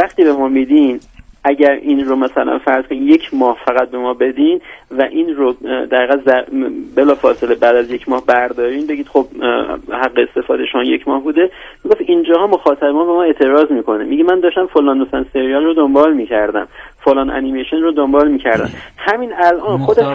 وقتی به ما میدین اگر این رو مثلا فرض کنید 1 ماه فقط به ما بدین و این رو دقیقاً بلافاصله بعد از 1 ماه بردارین، بگید خب حق استفاده شما 1 ماه بوده، میگفت اینجاها مخاطب ما به ما اعتراض میکنه، میگه من داشتم فلان مثلا سریال رو دنبال میکردم، فلان انیمیشن رو دنبال میکردم، همین الان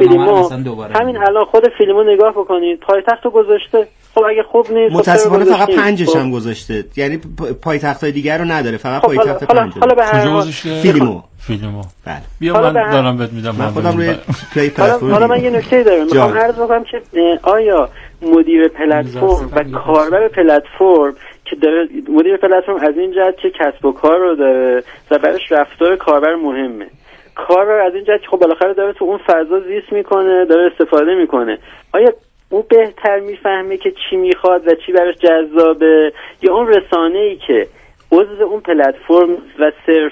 خود فیلمو نگاه بکنید پایتخت رو گذاشته. خب اگه خوب نیست متاسفانه فقط 5 هم گذاشته، یعنی پایتختای دیگر رو نداره، فقط پایتخت 5. کجا گذاشته؟ فیلمو. بله. بیا من دارم بهت میدم. من خودم روی پلی پلتفرم. حالا من یه نکته دارم میخوام عرض بکنم که آیا مدیر پلتفرم و کاربر پلتفرم که داره، مدیر پلتفرم از این جهت که کسب و کار رو داره و براش رفتار کاربر مهمه، کاربر از این جهت که خب بالاخره داره تو اون فضا زیست میکنه، داره استفاده میکنه، آیا اون بهتر میفهمه که چی میخواد و چی براش جذابه، یا اون رسانه‌ای که عضو اون پلتفرم و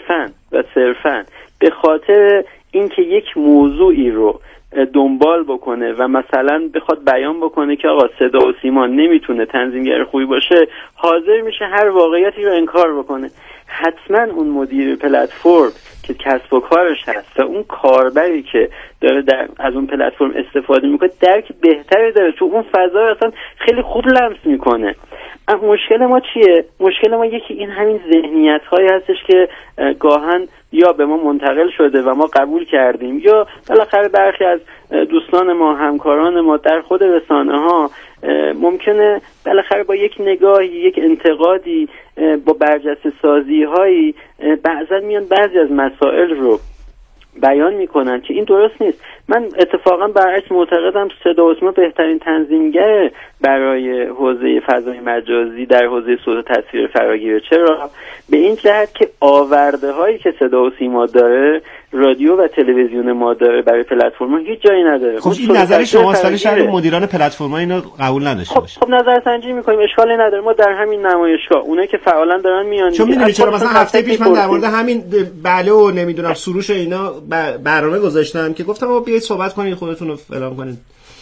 صرفاً به خاطر اینکه یک موضوعی رو دنبال بکنه و مثلا بخواد بیان بکنه که آقا صدا و سیما نمیتونه تنظیمگر خوبی باشه، حاضر میشه هر واقعیتی رو انکار بکنه. حتما اون مدیر پلتفرم که کسب و کارش هست و اون کاربری که داره از اون پلتفرم استفاده میکنه درک بهتری داره، تو اون فضا اصلا خیلی خوب لمس میکنه. مشکل ما چیه؟ مشکل ما یکی این همین ذهنیت هایی هستش که گاهن یا به ما منتقل شده و ما قبول کردیم، یا بالاخره برخی از دوستان ما، همکاران ما در خود رسانه ها ممکنه بالاخره با یک نگاهی، یک انتقادی، با برجسته سازی هایی بعضا میان بعضی از مسائل رو بیان میکنن که این درست نیست. من اتفاقا برعکس معتقدم صدا و سیما بهترین تنظیمگر برای حوزه فضای مجازی در حوزه صوت و تصویر فراگیره. چرا؟ به این جهت که آورده هایی که صدا و سیما داره، رادیو و تلویزیون ما داره برای پلتفرم‌ها هیچ جایی نداره. خب این نظر شماست، ولی شاید مدیران پلتفرم‌ها اینو قبول نداشته باشه. خب نظر سنجی می‌کنیم، اشکالی نداره. ما در همین نمایشگاه اونایی که فعالا دارن میان، چون می‌دونی چرا مثلا هفته پیش من در مورد همین بله و نمیدونم سروش اینا برنامه گذاشتم که گفتم آقا بیاید صحبت کنید، خودتون رو فلان کنید،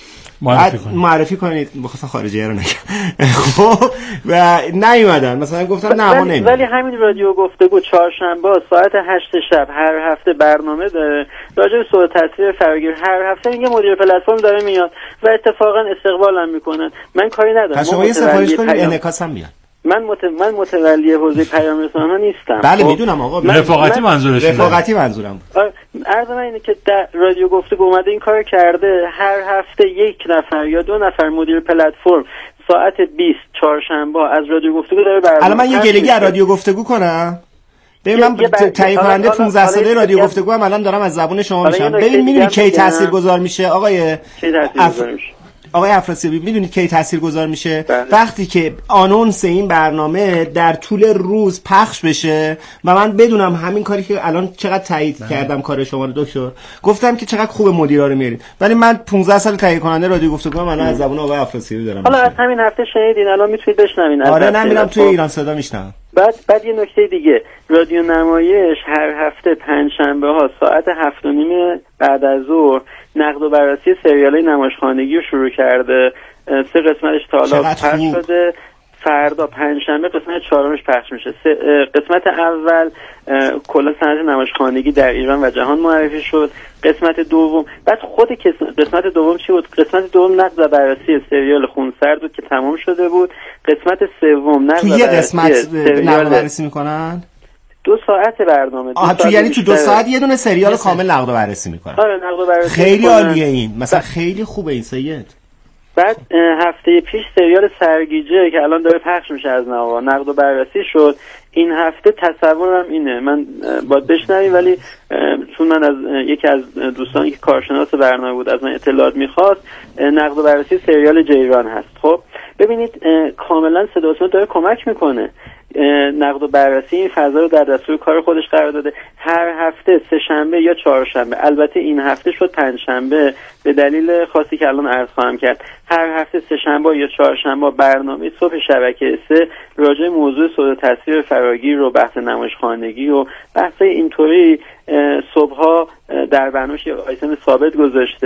معرفی کنید، بخواستم خارجیه رو نگم. خب و نیومدن، مثلا گفتم نه ما نمی‌ریم. ولی همین رادیو گفتگو چهارشنبه ساعت 8 شب هر هفته برنامه داره راجع به صوت تصویر فراگیر. هر هفته میگه مدیر پلتفرم داره میاد و اتفاقا استقبالم میکنن. من کاری ندارم. پس شما یه سفارش کنید انعکاس هم میاد. من متولی حوزه پیام رسانه نیستم. بله میدونم آقا، رفاقتی منظورم بود. عرض من اینه که در رادیو گفتگو اومده این کار کرده، هر هفته 1 نفر یا 2 نفر مدیر پلتفرم ساعت 20 چهارشنبه از رادیو گفتگو داره برنامه. الان من یه گلگی از رادیو گفتگو کنم. ببین من تهیه کننده 15 ساله رادیو گفتگو هم الان دارم از زبون شما میشم. ببین میدونی کی تاثیرگذار میشه آقای افراسیابی، میدونید کی تاثیرگذار میشه؟ وقتی که آنونس این برنامه در طول روز پخش بشه و من بدونم همین کاری که الان چقدر تایید کردم کار شما رو دکتر، گفتم که چقدر خوب مدیرا رو میارید، ولی من 15 سال تهیه کننده رادیو گفتگو الان از زبون آقای افراسیابی دارم. حالا از همین هفته شنیدین، الان میتونید بشنوین. آره نمیرم توی ایران صدا میشنوم. بعد یه نکته دیگه، رادیو نمایش هر هفته پنجشنبه ها ساعت 7:30 بعد از ظهر نقد و بررسی سریال‌های نمایشخانگی رو شروع کرده. 3 قسمتش تا حالا پخش شده. فردا پنجشنبه قسمت 4مش پخش میشه. قسمت اول کلا صنعت نمایشخانگی در ایران و جهان معرفی شد. قسمت دوم، بعد خود قسمت دوم چی بود؟ قسمت دوم نقد و بررسی سریال خونسرد بود که تمام شده بود. قسمت سوم نقد و بررسی سریال بررسی میکنن. 2 ساعت برنامه. تو یعنی تو 2 ساعت یه دونه سریال کامل نقد و بررسی میکنن. آره نقد و بررسی خیلی عالیه این. مثلا خیلی خوبه این سید. بعد هفته پیش سریال سرگیجه که الان داره پخش میشه از نوا نقد و بررسی شد. این هفته تصورم اینه، من باید بشنویم، ولی چون من از یکی از دوستانی که کارشناس برنامه بود از من اطلاعات میخواست، نقد و بررسی سریال جیران هست. خب ببینید کاملا صدا و سیما داره کمک میکنه. نقد و بررسی این فضا رو در دستور کار خودش قرار داده. هر هفته 3 شنبه یا 4 شنبه، البته این هفته شد 5 شنبه به دلیل خاصی که الان عرض خواهم کرد، هر هفته 3 شنبه یا 4 شنبه برنامه صبح شبکه 3 راجع موضوع صوت و تصویر فراگیر و بحث نمایشخانگی و بحث اینطوری صبح‌ها در برنامه‌اش آیتم ثابت گذاشته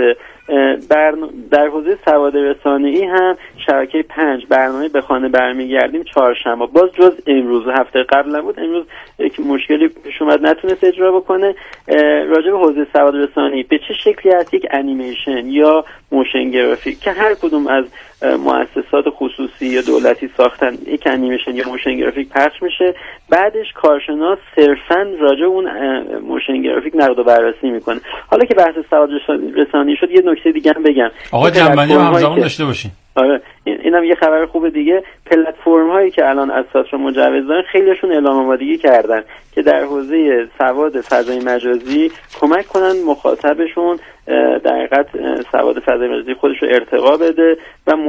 در حوزه سواد رسانه‌ای هم شبکه 5 برنامه به خانه برمیگردیم چهارشنبه، باز جز امروز هفته قبل نبود، امروز یک مشکلی پیش اومد نتونست اجرا بکنه. راجع به حوزه سواد رسانه‌ای به چه شکلی هست یک انیمیشن یا موشن گرافیک که هر کدوم از مؤسسات خصوصی یا دولتی ساختن یک انیمیشن یا موشن گرافیک پخش میشه، بعدش کارشناس صرفاً راجع اون موشن گرافیک نقد و بررسی میکنه. حالا که بحث سواد رسانه‌ای شد یه نکته دیگه هم بگم. آقا جنبندی رو همزمان داشته باشین. آره اینم یه خبر خوب دیگه، پلتفرم هایی که الان از ساترا مجوز دارن خیلیشون اعلام آمادگی کردن که در حوزه سواد فضای مجازی کمک کنن مخاطبشون در حقیقت سواد فضای مجازی خودش رو ارتقا بده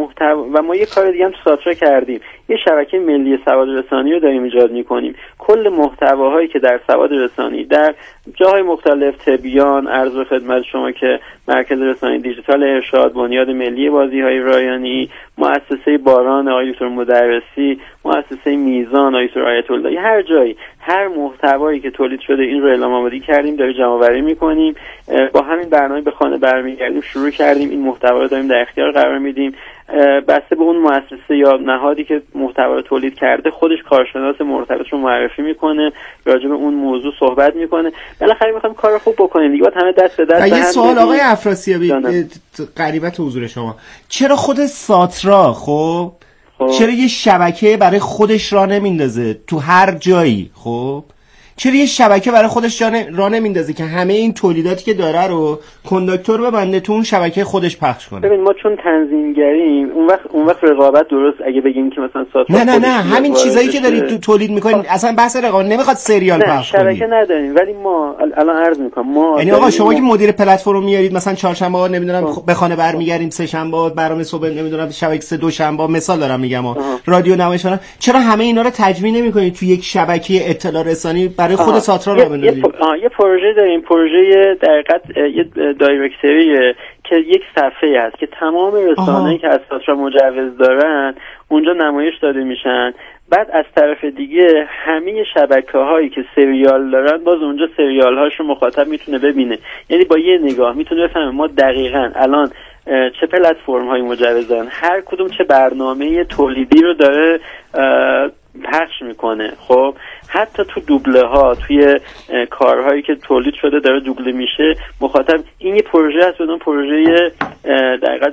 و ما یه کار دیگه هم تو ساترا کردیم، یه شبکه ملی سواد رسانی رو داریم ایجاد می‌کنیم. کل محتواهایی که در سواد رسانی در جاهای مختلف، تبیان، عرض و خدمت شما که مرکز رسانه دیجیتال ارشاد، بنیاد ملی بازی‌های رایانی، مؤسسه باران آقای دکتر مدرسی، مؤسسه میزان آقای دکتر آیت الله، هر جایی هر محتوایی که تولید شده این رو اعلام آمادگی کردیم، داریم جمع‌آوری می‌کنیم. با همین برنامه به خانه برمیگردیم شروع کردیم، این محتوا رو داریم در اختیار قرار میدیم. بسته به اون مؤسسه یا نهادی که محتوا رو تولید کرده خودش کارشناس مرتبط رو معرفی میکنه، راجع به اون موضوع صحبت میکنه. بالاخره میخوایم کار خوب بکنیم دیگه، همه دست به دست. یه سوال آقای افراسیابی، غریبت حضور شما، چرا خود ساترا خب چرا یه شبکه برای خودش راه نمیندازه تو هر جایی؟ خب چرا یه شبکه برای خودش راه نمیندازه که همه این تولیداتی که داره رو کنداکتور ببنده تو اون شبکه خودش پخش کنه؟ ببین ما چون تنظیمگریم اون وقت رقابت درست اگه بگیم که مثلا ساترا نه همین چیزایی که دارید تو تولید میکنین اصلا بحث رقابت نمیخواد سریال پخش کنید. شبکه نداریم ولی ما الان عرض میکنم ما یعنی آقا شما که مدیر پلتفرم میارید مثلا چهارشنبه نمیدونم به خانه برمیگردیم، سه شنبه برنامه صبح نمیدونم شبکه 3 دوشنبه مثال دارم میگم رادیو نمایشگاه، چرا همه اینا رو تجمیع نمیکنید تو یک شبکه اطلاع رسانی برای خود ساترا رو بندازید؟ یه پروژه داریم، پروژه در حقیقت یه دایرکتوریه که یک صفحه هست که تمام رسانه‌ای که از ساترا مجوز دارن اونجا نمایش داده میشن. بعد از طرف دیگه همه شبکه‌هایی که سریال دارن باز اونجا سریال‌هاشو مخاطب میتونه ببینه، یعنی با یه نگاه میتونه بفهمه ما دقیقاً الان چه پلتفرم‌هایی مجوز دارن، هر کدوم چه برنامه تولیدی رو داره پخش میکنه. خب حتی تو دوبله ها، توی کارهایی که تولید شده داره دوبله میشه، مخاطب این یه پروژه هست، بدون پروژه در حقیقت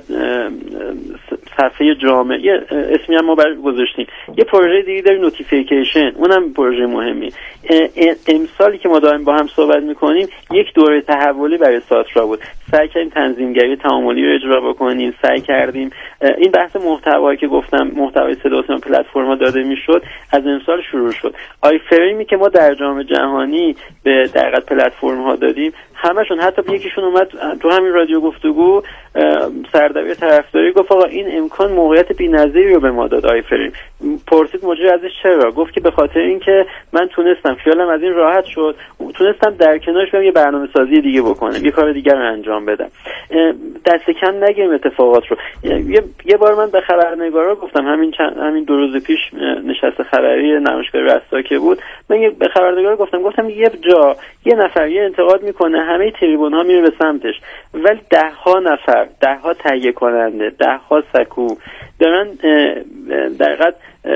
صفحه جامعه اسمی هم ما برای گذاشتیم. یه پروژه دیگه داریم نوتیفیکیشن، اونم پروژه مهمی. امسالی که ما داریم با هم صحبت میکنیم یک دوره تحولی برای ساترا بود، سعی کردیم تنظیمگری تعاملی رو اجرا بکنیم، سعی کردیم این بحث محتوایی که گفتم محتوای صدا و سیما پلتفرم‌ها داده میشد از امسال شروع شد. فریمی که ما در جام جهانی به دقیقاً پلتفرم‌ها دادیم همشون، حتی یکیشون اومد تو همین رادیو گفتگو سردبیر طرفداری گفت آقا این امکان موقعیت بی‌نظیری رو به ما داد. فریم پرسید مجری ازش چرا، گفت که به خاطر اینکه من تونستم خیالم از این راحت شد، تونستم در کنارش برم یه برنامه‌سازی دیگه بکنم، یه کار دیگه رو انجام بدم. دست کم نگیریم اتفاقات رو. یه بار من به خبرنگارا گفتم، همین 2 روز پیش نشست خبری نمایشگاه رستا که بود، من به خبرنگارا گفتم یه جا یه نفر یه انتقاد میکنه، همه تریبون‌ها میره به سمتش، ولی 10 نفر 10 تهیه کننده 10 سکو دارن در حقیقت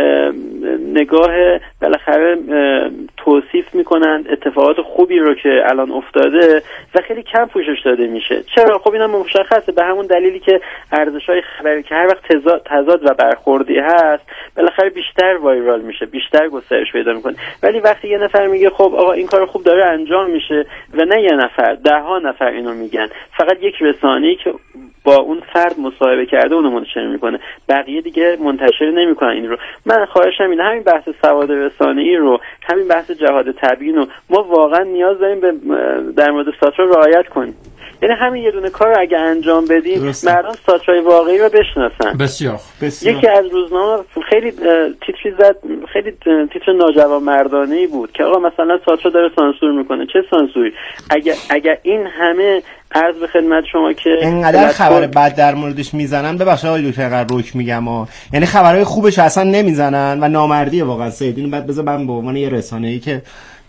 نگاه بالاخره توصیف میکنن اتفاقات خوبی رو که الان افتاده و خیلی کم پوشش داده میشه. چرا؟ خب اینم مشخصه، به همون دلیلی که ارزش‌های خبری که هر وقت تضاد و برخوردی هست بالاخره بیشتر وایرال میشه، بیشتر گسترش پیدا میکنه. ولی وقتی یه نفر میگه خب آقا این کار خوب داره انجام میشه و نه یه نفر 10 نفر اینو میگن، فقط یک رسانه‌ای که با اون فرد مصاحبه کرده اونو منتشر میکنه، بقیه دیگه منتشر نمیکنن این رو. من خواهشم اینه همین بحث سواد رسانه‌ای رو، همین بحث جهاد تبیین رو ما واقعا نیاز داریم در مورد ساترا رعایت کنیم. یعنی همین یه دونه کار رو اگه انجام بدیم مردم ساترای واقعی رو بشناسن. بسیار. یکی از روزنامه خیلی تیتری زد، خیلی تیتر ناجوانمردانه‌ای بود که آقا مثلا ساترا داره سانسور میکنه. چه سانسوری؟ اگر این همه عرض به خدمت شما که اینقدر خبر بد در موردش میزنن، ببخشید آقای دکتر اینقدر روک میگم یعنی خبرهای خوبش اصلا نمیزنن و نامردیه واقعا. سید اینو بعد بذار من به عنوان یه رسانه‌ای که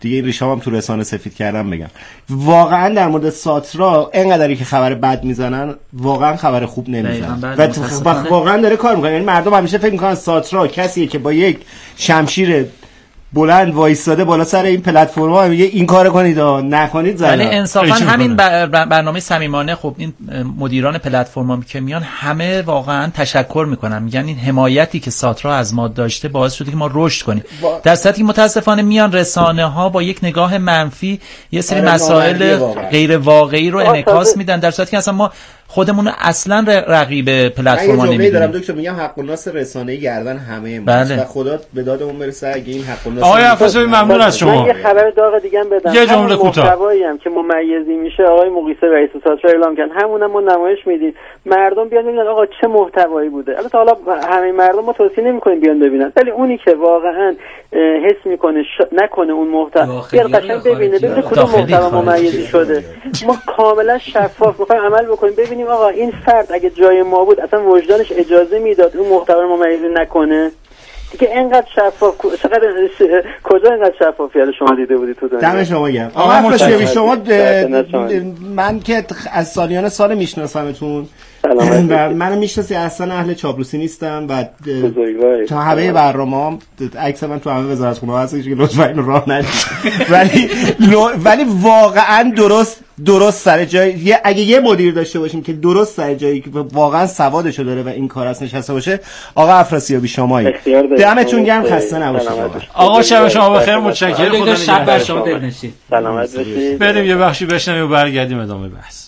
دیگه ریشام تو رسانه سفید کردم بگم. واقعا در مورد ساترا اینقدری که خبر بد میزنن واقعا خبر خوب نمیزنن و واقعا داره کار میکنه. یعنی مردم همیشه فکر میکنن ساترا کسیه که با یک شمشیر بلند وایستاده بالا سر این پلتفرم‌ها میگه این کارو کنید و نکنید زدن. ولی انصافا همین برنامه صمیمانه، خب این مدیران پلتفرم‌ها که میان همه واقعا تشکر میکنن، میگن این حمایتی که ساترا از ما داشته باعث شده که ما رشد کنیم، در صورتی که متاسفانه میان رسانه‌ها با یک نگاه منفی یه سری مسائل غیر واقعی رو انعکاس میدن، در صورتی که اصلا ما خودمون اصلا رقیب پلتفرم‌ها نمی‌دونیم. دارم دکتر میگم حق الناس رسانه‌ای گردن همه ما و خدا به دادمون برسه اگه این حق الناس. آقای افسری ممنون از شما. من یه خبر داغ دیگه هم بدم. یه جمله کوتاه. محتوایی هم که ممیزی میشه آقای مقیسه رئیس ساترا اعلام کردن، همونم ما نمایش میدیم، مردم بیان ببینن آقا چه محتوایی بوده. البته حالا همه مردم ما توصیه نمی‌کنیم بیان ببینن، ولی اونی که واقعا حس میکنه نکنه اون محتوا بیاد قشنگ ببینه کدوم محتوا ممیزی شده. ما کاملا شفاف می‌خوایم عمل بکنیم، ببینیم آقا این فرد اگه جای ما بود اصلا وجدانش اجازه میداد اون محتوا رو ممیزی نکنه دیگه. اینقدر شفاف کجا اینقدر شفافیت شما دیده بودی تو دنیا؟ دم شما گرم. آقا مشتبه شما من که از سالیان سال میشناسمتون و منو میشناسی، اصلا اهل چاپلوسی نیستم و تا همه برنامه‌ام عکس من تو همه وزارتخونه هست که لطفا اینو راه ندید ولی واقعا درست سر جای. اگه یه مدیر داشته باشیم که درست سر جایی که واقعا سوادشو داره و این کار است نشسته باشه، آقا افراسیابی شمایی. دمتون گرم، خسته نباشید. آقا شب شما بخیر، متشکرم. خدا شب بر شما دلنشین. سلامت باشید. بریم یه بخشی بشنویم و برگردیم ادامه بحث.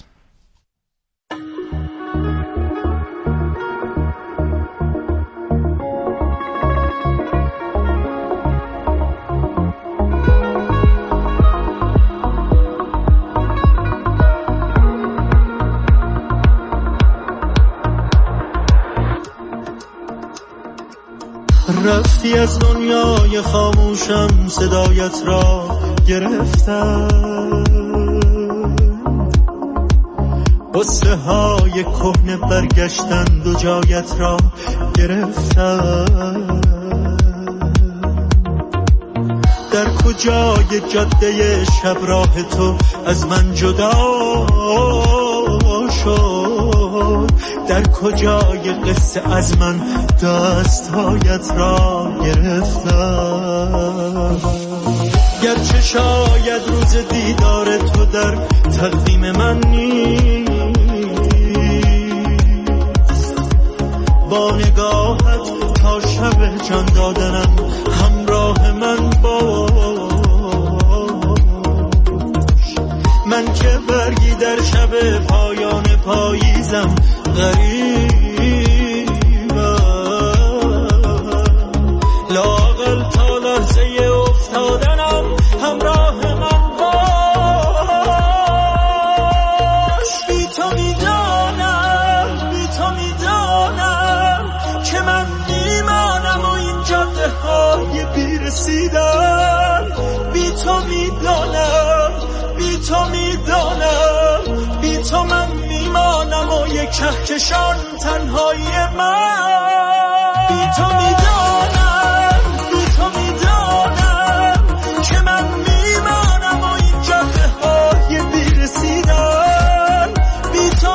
رفتی از دنیای خاموشم، صدایت را گرفتم، قصه های کهنه برگشتند و جایت را گرفتم. در کجای جاده شب راه تو از من جدا شد، در کجای قصه از من دستهایت را گرفتم. گرچه شاید روز دیدار تو در تقدیم من نیست، با نگاهت تا شب جان دادنم همراه من باش. من که برگی در شب پایان پاییزم غریبم، لااقل تا لحظه افتادنم همراه من باش. بی تو میدانم که من میمانم و این جاده های بیرسیدن. بی تو من میمانم و یک کهکشان تنهایی من. بی تو میدانم که من میمانم و این جاده های بیرسیدن. بی تو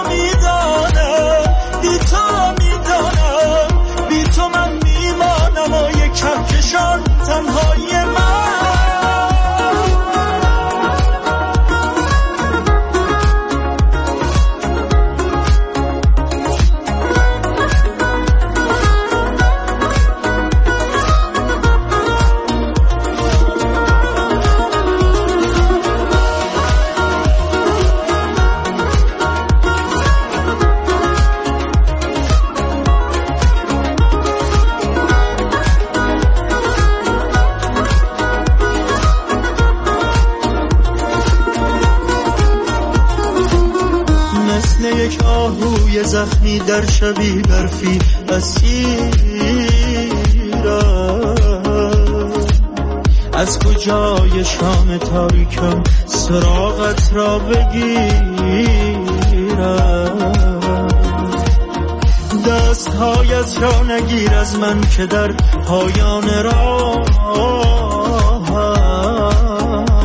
من میمانم و یک کهکشان تنهایی من. یک آهوی زخمی در شبی برفی اسیرم، از کجای شام تاریکم سراغت را بگیرم. دستهایت را نگیر از من که در پایان راه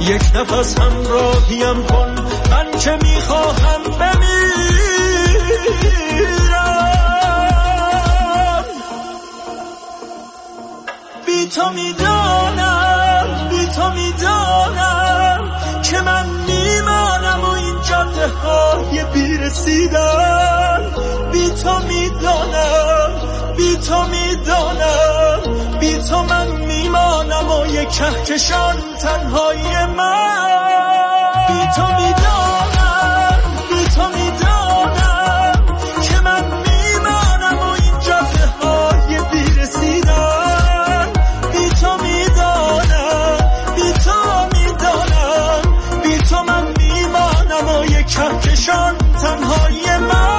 یک نفس همراهیم کن، من که میخواهم بمیرم. بی تو میدانم، بی تو میدانم که من میمانم و این جاده های بیرسیدن. بی تو میدانم، بی تو میدانم، بی تو من میمانم و یک کهکشان تنهای من. بی تو میدانم، بی تو میدانم که من میمانم و این جاده های بیرسیدن. بی تو میدانم، بی تو میدانم، بی تو من میمانم و یک کهکشان تنهای من.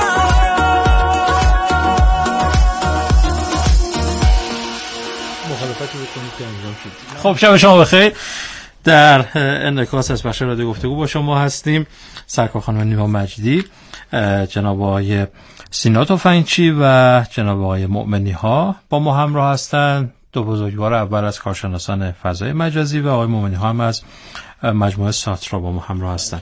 خب شب شما بخیر. در انعکاس از بخش رادیو گفتگو با شما هستیم. سرکار خانم نیما مجدی، جناب آقای سینا تفنگچی و جناب آقای مؤمنی ها با ما همراه هستند. دو بزرگوار اول از کارشناسان فضای مجازی و آقای مؤمنی ها هم از مجموعه ساترا با ما همراه هستند.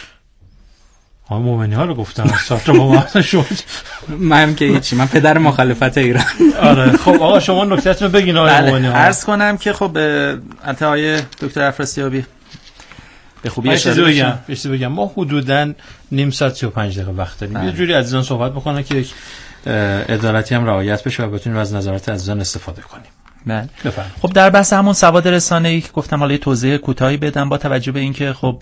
آقای مؤمنی ها رو گفتم، ساترا با ما شد. من که هیچی، من پدر مخالفت ایران. آره خب آقا شما نکته‌تون رو بگین آقای مؤمنی ها. عرض کنم که خب آقای دکتر افراسیابی به خوبی اشاره بگم ما حدوداً نیم ساعت 35 دقیقه وقت داریم. یه جوری عزیزان صحبت بکنن که یک عدالتی هم رعایت بشه و بتونیم از نظرات عزیزان استفاده کنیم. بله. خب در بحث همون سواد رسانه‌ای که گفتم حالا یه توضیح کوتاهی بدم با توجه به اینکه خب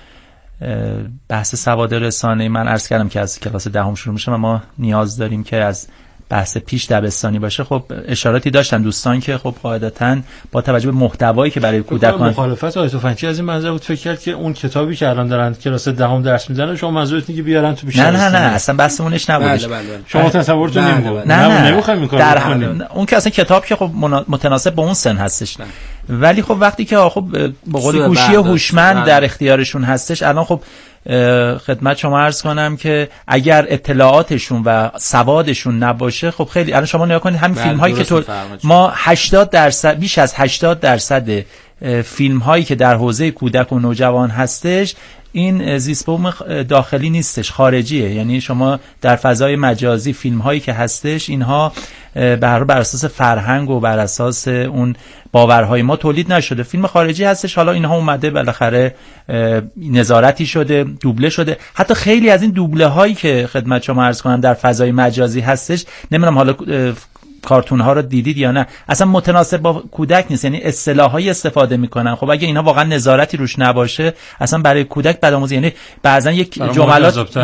بحث سواد رسانه‌ای من عرض کردم که از کلاس دهم شروع میشه و ما نیاز داریم که از بحث پیش دبستانی باشه. خب اشاراتی داشتن دوستان که خب قاعدتاً با توجه به محتوایی که برای کودکان مخالفت آقای تفنگچی از این منظر بود فکر کرد که اون کتابی که الان دارن کلاس دهم درس میدن شما منظورت اینه که بیارن تو بیشتر. نه اصلا بحثمونش نبودش. شما تصورتون این بود. نمیخوایم این کارو بکنیم. اون که اصلا کتاب که خب متناسب با اون سن هستش. ولی خب وقتی که خب به قول گوشی هوشمند در اختیارشون هستش، الان خب خدمت شما عرض کنم که اگر اطلاعاتشون و سوادشون نباشه خب خیلی الان شما نگاه کنید همین فیلم هایی که ما 80% بیش از 80% فیلم هایی که در حوزه کودک و نوجوان هستش این زیست بوم داخلی نیستش، خارجیه. یعنی شما در فضای مجازی فیلم هایی که هستش اینها بر اساس فرهنگ و بر اساس اون باورهای ما تولید نشده، فیلم خارجی هستش. حالا اینها اومده بالاخره نظارتی شده، دوبله شده. حتی خیلی از این دوبله هایی که خدمت شما عرض کنم در فضای مجازی هستش، نمیدونم حالا کارتون ها رو دیدید یا نه، اصلا متناسب با کودک نیست. یعنی اصطلاحایی استفاده میکنن. خب اگه اینا واقعا نظارتی روش نباشه اصلا برای کودک بدآموزی. یعنی بعضا یک جملات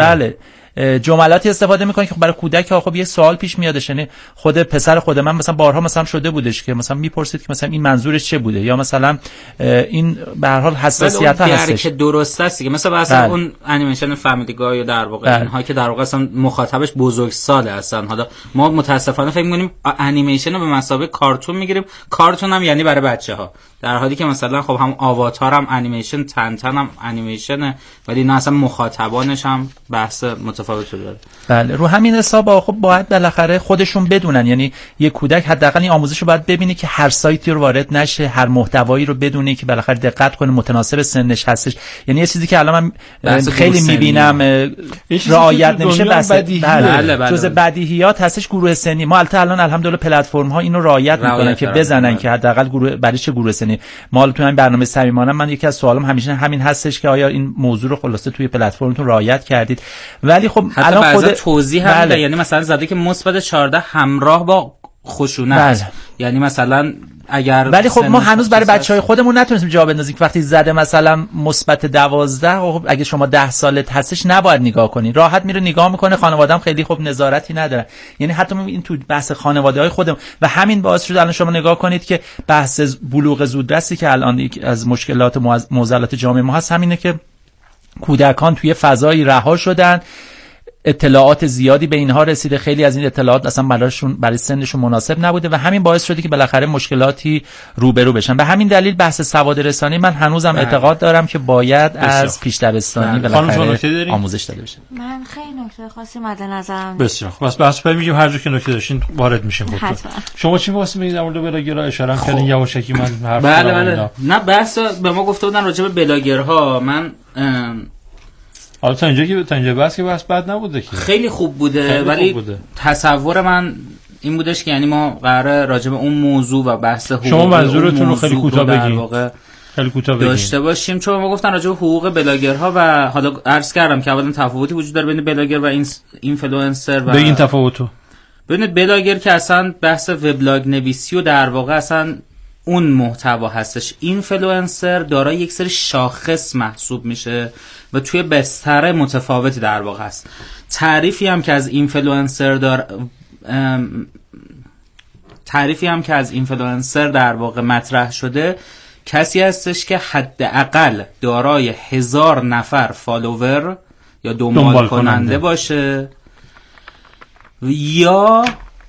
جملاتی استفاده میکنه که خب برای کودک خب یه سوال پیش میادش. یعنی خود پسر خود من مثلا بارها مثلا شده بودش که مثلا میپرسید که مثلا این منظورش چه بوده، یا مثلا این به هر حال حساسیت هستش که درست است که مثلا اون انیمیشن فامیلی گای یا در واقع اینها که در واقع اصلا مخاطبش بزرگساله هستن. حالا ما متاسفانه فکر می‌کنیم انیمیشن رو به مثابه کارتون میگیریم، کارتون هم یعنی برای بچه‌ها، در حالی که مثلا خب هم آواتار هم انیمیشن، تنتن هم انیمیشنه، ولی نه اصلا مخاطبانش هم بحث متفاوتی داره. بله رو همین حساب خب باید بالاخره خودشون بدونن. یعنی یک کودک حداقل این آموزش رو باید ببینه که هر سایتی رو وارد نشه، هر محتوایی رو بدونه که بالاخره دقت کنه متناسب سنش هستش. یعنی یه چیزی که الان من خیلی میبینم رعایت نمیشه، بس جزء بدیهیات هستش. گروه سنی ما الان الحمدلله پلتفرم ها اینو رعایت میکنن که بزنن که حداقل گروه برای چه گروه سنی. ما تو همین برنامه صمیمانه من یکی از سوالم همیشه همین هستش که آیا این موضوع رو خلاصه توی پلتفرمتون رعایت کردید. ولی خب الان خود توضیح هم بله. یعنی مثلا زده که مثبت 14 همراه با خشونت بله. یعنی مثلا اگر ولی خب ما هنوز برای بچهای خودمون نتونستیم جواب بندازیم که وقتی زده مثلا مثبت 12 خب اگه شما 10 سالت هستش نباید نگاه کنی، راحت میره نگاه میکنه. خانواده‌ام خیلی خب نظارتی نداره. یعنی حتی این تو بحث خانواده‌های خودمون و همین باعث شد الان شما نگاه کنید که بحث بلوغ زودرسی که الان از مشکلات معضلات جامعه ما هست همینه که کودکان توی فضایی رها شدن. اطلاعات زیادی به اینها رسیده، خیلی از این اطلاعات اصلا برای سنشون مناسب نبوده و همین باعث شده که بالاخره مشکلاتی روبرو بشن. به همین دلیل بحث سواد رسانی من هنوزم اعتقاد دارم که باید از پیش دبستانی بالاخره آموزش داده بشه. من خیلی نکته خاصی مد نظرم. بسیار خوب. بس میگیم هر جا که نکته داشتین وارد میشین خودتون. شما چی واسه میگید در مورد بلاگرها اشاره کردین یواشکی من حرف بله نه بحث به ما گفته بودن راجع به بلاگرها. من حالا تا اینجا بس که بحث بد نبوده که خیلی خوب بوده، ولی تصور من این بودش که یعنی ما قراره راجع به اون موضوع و بحث حقوق شما منظورتون رو خیلی کوتاه بگین داشته باشیم، چون ما گفتن راجع به حقوق بلاگرها و حالا عرض کردم که اولا تفاوتی وجود داره بین بلاگر و اینفلوئنسر. و بگین تفاوتو. ببینید بلاگر که اصلا بحث وبلاگ نویسی و در واقع اصلا اون محتوا هستش. اینفلوئنسر دارای یک سری شاخص محسوب میشه و توی بستر متفاوتی در واقع هست. تعریفی هم که از اینفلوئنسر در واقع مطرح شده کسی هستش که حداقل دارای 1000 نفر فالوور یا دنبال کننده باشه یا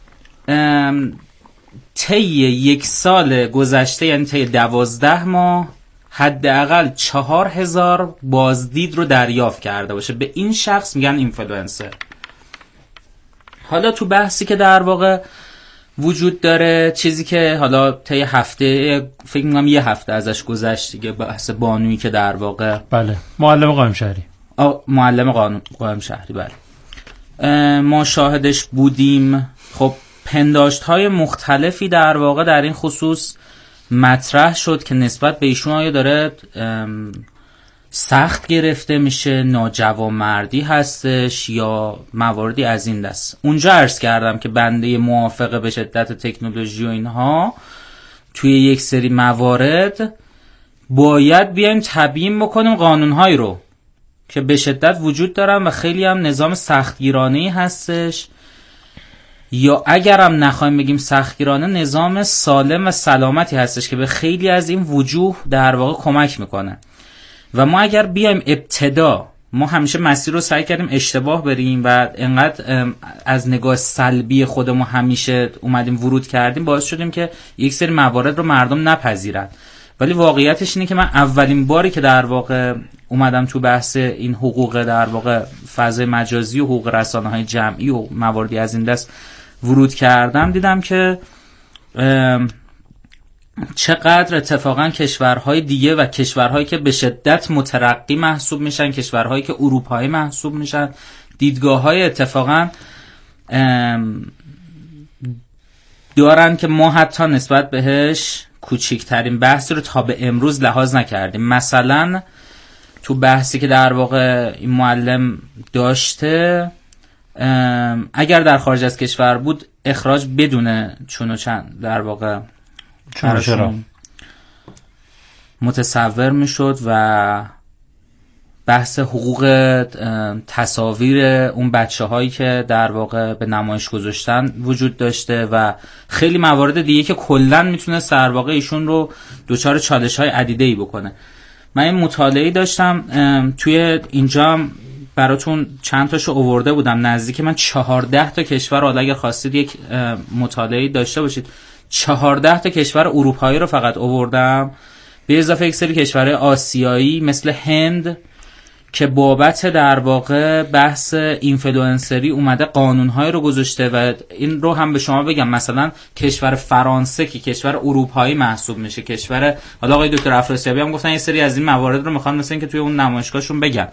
طی 1 سال گذشته، یعنی طی 12 ماه حداقل 4000 بازدید رو دریافت کرده باشه. به این شخص میگن اینفلوئنسر. حالا تو بحثی که در واقع وجود داره، چیزی که حالا طی هفته فکر می‌کنم یه هفته ازش گذشت دیگه، بحث بانویی که در واقع بله معلم قائم شهری قائم شهری بله ما شاهدش بودیم. خب پنداشت‌های مختلفی در واقع در این خصوص مطرح شد که نسبت به ایشون آیا داره سخت گرفته میشه، ناجوانمردی هستش یا مواردی از این دست. اونجا عرض کردم که بنده موافقه به شدت تکنولوژی و اینها توی یک سری موارد باید بیایم تبیین بکنیم قانون‌هایی رو که به شدت وجود دارن و خیلی هم نظام سختگیرانه‌ای هستش، یا اگرم نخوایم بگیم سختگیرانه، نظام سالم و سلامتی هستش که به خیلی از این وجوه در واقع کمک میکنه. و ما اگر بیایم ابتدا، ما همیشه مسیر رو سعی کردیم اشتباه بریم و انقدر از نگاه سلبی خودمون همیشه اومدیم ورود کردیم، باعث شدیم که یک سری موارد رو مردم نپذیرن. ولی واقعیتش اینه که من اولین باری که در واقع اومدم تو بحث این حقوق در واقع فضای مجازی و حقوق رسانه‌های جمعی و مواردی از این دست ورود کردم، دیدم که چقدر اتفاقا کشورهای دیگه و کشورهایی که به شدت مترقی محسوب میشن، کشورهایی که اروپایی محسوب میشن، دیدگاه‌های اتفاقا دارن که ما حتی نسبت بهش کوچکترین بحثی رو تا به امروز لحاظ نکردیم. مثلا تو بحثی که در واقع این معلم داشته، اگر در خارج از کشور بود اخراج بدون چون و چند در واقع متصور میشد و بحث حقوق تصاویر اون بچه هایی که در واقع به نمایش گذاشتن وجود داشته و خیلی موارد دیگه که کلن میتونه در واقع ایشون رو دوچار چالش های عدیده‌ای بکنه. من این مطالعه داشتم توی اینجا براتون چند تاشو آورده بودم، نزدیک من 14 تا کشور، حالا اگر خواستید یک مطالعه داشته باشید 14 تا کشور اروپایی رو فقط آوردم، به اضافه یک سری کشورهای آسیایی مثل هند که بابت در واقع بحث اینفلوئنسری اومده قانونهای رو گذاشته. و این رو هم به شما بگم، مثلا کشور فرانسه که کشور اروپایی محسوب میشه، کشور، حالا آقای دکتر افراسیابی هم گفتن یه سری از این موارد رو میخوان مثلا که توی اون نمایشگاهشون بگن،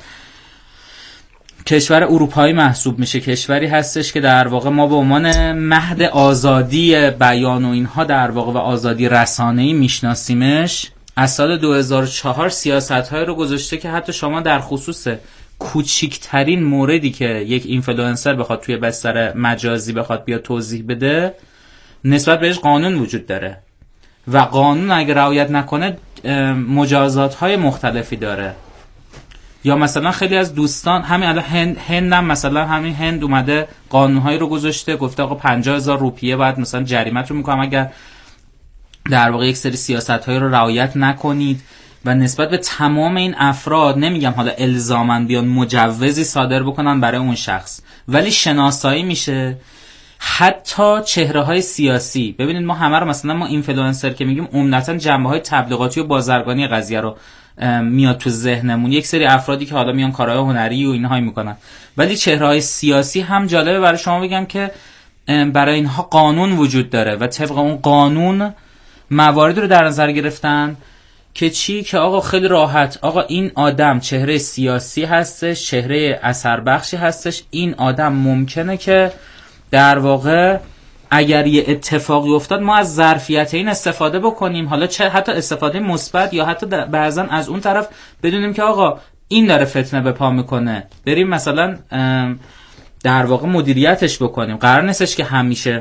کشور اروپایی محسوب میشه، کشوری هستش که در واقع ما به عنوان مهد آزادی بیان و اینها در واقع و آزادی رسانه‌ای میشناسیمش. از سال 2004 سیاست‌های رو گذاشته که حتی شما در خصوص کوچکترین موردی که یک اینفلوئنسر بخواد توی بستر مجازی بخواد بیا توضیح بده، نسبت بهش قانون وجود داره و قانون اگه رعایت نکنه مجازات‌های مختلفی داره. یا مثلا خیلی از دوستان همین الان هند هم مثلا همین هند اومده قانون‌هایی رو گذاشته، گفته آقا 50,000 روپیه باید مثلا جریمه‌تون می‌کنم اگر در واقع یک سری سیاست‌هایی رو رعایت نکنید. و نسبت به تمام این افراد، نمیگم حالا الزاماً بیان مجوزی صادر بکنن برای اون شخص، ولی شناسایی میشه. حتی چهره‌های سیاسی، ببینید ما همه رو مثلا ما اینفلوئنسر که میگیم عمدتاً جنبه‌های تبلیغاتی و بازرگانی قضیه رو میاد تو ذهنمون، یک سری افرادی که حالا میان کارهای هنری و اینها میکنن، ولی چهره‌های سیاسی هم جالبه برای شما بگم که برای اینها قانون وجود داره و طبق اون قانون مواردی رو در نظر گرفتن که چی؟ که آقا خیلی راحت، آقا این آدم چهره سیاسی هستش، چهره اثر بخشی هستش، این آدم ممکنه که در واقع اگر یه اتفاقی افتاد ما از ظرفیت این استفاده بکنیم، حالا چه حتی استفاده مثبت یا حتی بعضا از اون طرف بدونیم که آقا این داره فتنه به پا میکنه، بریم مثلا در واقع مدیریتش بکنیم. قرار نیستش که همیشه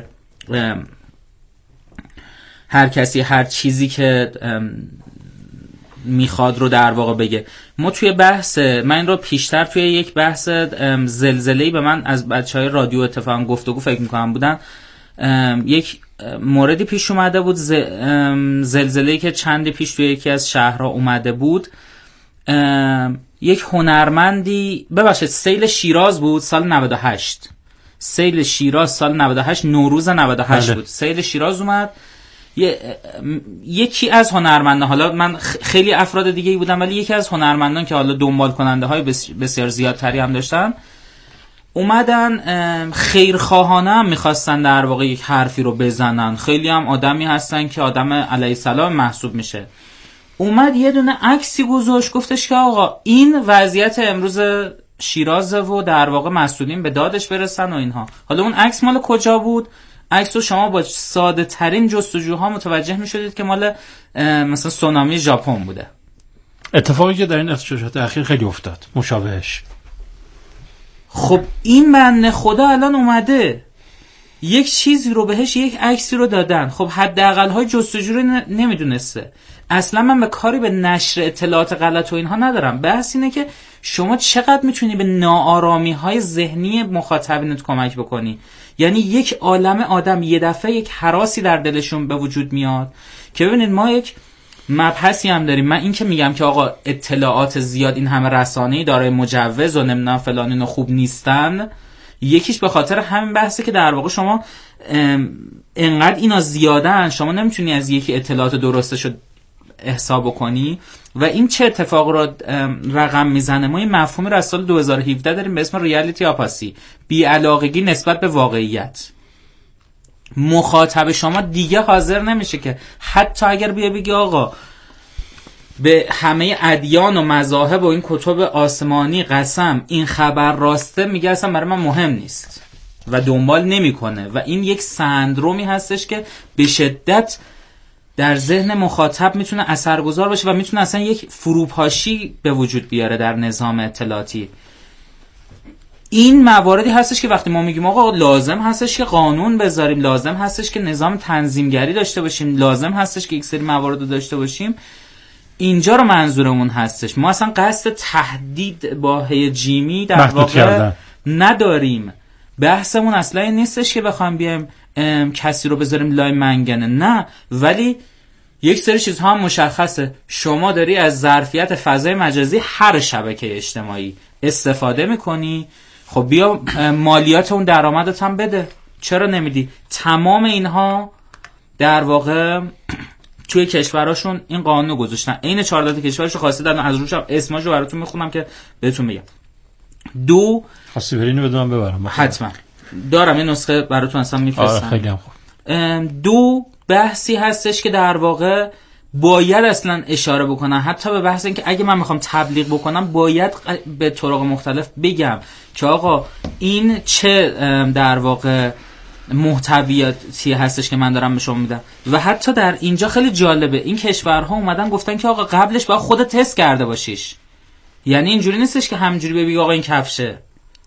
هر کسی هر چیزی که میخواد رو در واقع بگه. ما توی بحث، من این رو پیشتر توی یک بحث زلزله‌ای به من از بچهای رادیو اتفاقا گفتگو فکر میکنم بودن، یک موردی پیش اومده بود، زلزله‌ای که چندی پیش توی یکی از شهرها اومده بود. یک هنرمندی، ببخشید سیل شیراز بود سال 98، سیل شیراز سال 98 نوروز 98 بود، سیل شیراز اومد. یکی از هنرمندان، حالا من خیلی افراد دیگه ای بودن ولی یکی از هنرمندان که حالا دنبال کننده های بسیار زیادتری هم داشتن، اومدن خیرخواهانه هم میخواستن در واقع یک حرفی رو بزنن. خیلی هم آدمی هستن که آدم علیه السلام محسوب میشه. اومد یه دونه عکسی گذاشت، گفتش که آقا این وضعیت امروز شیرازه و در واقع مسئولین به دادش برسن و اینها. حالا اون عکس مال کجا بود؟ عکس رو شما با ساده ترین جستجوها متوجه می شدید که مال مثلا سونامی ژاپن بوده. اتفاقی که در این اختشاشات اخیر خیلی افتاد مشابهش. خب این بنده خدا الان اومده یک چیزی رو بهش، یک عکسی رو دادن، خب حداقل های جستجو رو نمیدونسته. اصلا من به کاری به نشر اطلاعات غلط و اینها ندارم، بحث اینه که شما چقدر میتونی به ناآرامی های ذهنی مخاطبینت کمک بکنی. یعنی یک عالمه آدم یه دفعه یک هراسی در دلشون به وجود میاد که ببینید ما یک مبحثی هم داریم. من این که میگم که آقا اطلاعات زیاد این همه رسانه‌ای دارای مجوز و نمیدونم فلان اینا خوب نیستن، یکیش به خاطر همین بحثه که در واقع شما انقدر اینا زیادن شما نمیتونی از یکی اطلاعات درستشو حساب کنی و این چه اتفاق رو رقم میزنه. ما این مفهومی رو از سال 2017 داریم به اسم ریالیتی آپاسی، بی‌علاقگی نسبت به واقعیت. مخاطب شما دیگه حاضر نمیشه که حتی اگر بگی آقا به همه ادیان و مذاهب و این کتب آسمانی قسم این خبر راسته، میگه اصلا برای من مهم نیست و دنبال نمیکنه و این یک سندرومی هستش که به شدت در ذهن مخاطب میتونه اثرگذار باشه و میتونه اصلا یک فروپاشی به وجود بیاره در نظام اطلاعاتی. این مواردی هستش که وقتی ما میگیم آقا لازم هستش که قانون بذاریم، لازم هستش که نظام تنظیمگری داشته باشیم، لازم هستش که یک سری موارد رو داشته باشیم، اینجا رو منظورمون هستش. ما اصلا قصد تهدید با هیجیمی در واقع نداریم. بحثمون اصلا این نیستش که بخوایم بیایم کسی رو بذاریم لای منگنه، نه، ولی یک سری چیزها هم مشخصه. شما داری از ظرفیت فضای مجازی هر شبکه اجتماعی استفاده میکنی، خب بیا مالیات اون درآمدت هم بده، چرا نمیدی؟ تمام اینها در واقع توی کشوراشون این قانونو گذاشتن. این 14 کشورشو خواسته دادن، از روش اسماشو براتون میخونم که بهتون بگم. دو خواستی برینو بدونم ببرم حتما دارم، این نسخه براتون اصلا میفرستم. خیلی هم خوب. دو بحثی هستش که در واقع باید اصلا اشاره بکنم، حتی به بحث این که اگه من میخوام تبلیغ بکنم باید به طرق مختلف بگم که آقا این چه در واقع محتویاتی هستش که من دارم به شما میدم. و حتی در اینجا خیلی جالبه، این کشورها اومدن گفتن که آقا قبلش باید خودت تست کرده باشیش. یعنی اینجوری نیستش که همینجوری بگی آقا این کفشه،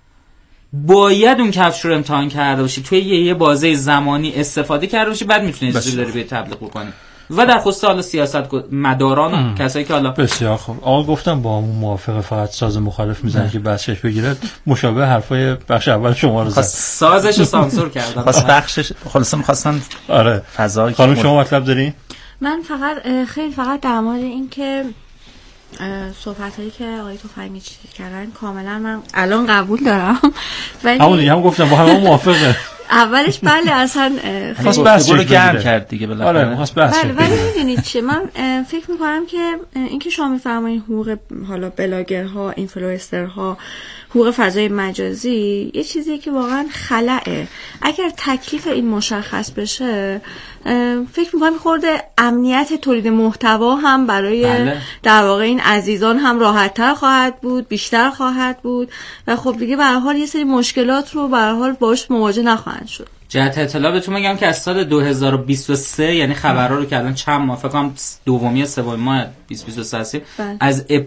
باید اون کفش رو امتحان کرده باشی، توی یه بازه زمانی استفاده کرده باشی، بعد میتونی چیزی داری به تبلیغ بکنی. و در خصوص حالا سیاست مداران کسایی که حالا بسیار خوب. آقا گفتم با همون موافقه، فقط ساز مخالف میزنه که بحثش بگیره. مشابه حرفای بخش اول شما رو زد، سازشو سانسور کردن. بخشش خلاصه می‌خواستن آره فضایی. خانم شما مطلب دارین؟ من فقط در مورد این که صحبتایی که آقای تفنگی کردن کاملا من الان قبول دارم، ولی همون دیگه هم گفتم با هم موافقه. اولش بله اصلا خیلی بحث رو گرم کرد دیگه بالاخره. آره خواست بحث بله، ولی میدونید چه، من فکر میکنم که اینکه شما میفرمایید حقوق حالا بلاگرها، اینفلوئنسرها، حقوق فضای مجازی یه چیزیه که واقعا خلأه. اگر تکلیف این مشخص بشه فکر میکنم خورده امنیت تولید محتوا هم برای در واقع این عزیزان هم راحت‌تر خواهد بود، بیشتر خواهد بود و خب دیگه به هر حال یه سری مشکلات رو به هر حال باهاش مواجه نخواهند شد. جهت اطلاع بهتون میگم که از سال 2023 یعنی خبرها رو که الان چند ماه فکر کنم دومی یا سومی ماه 2023 از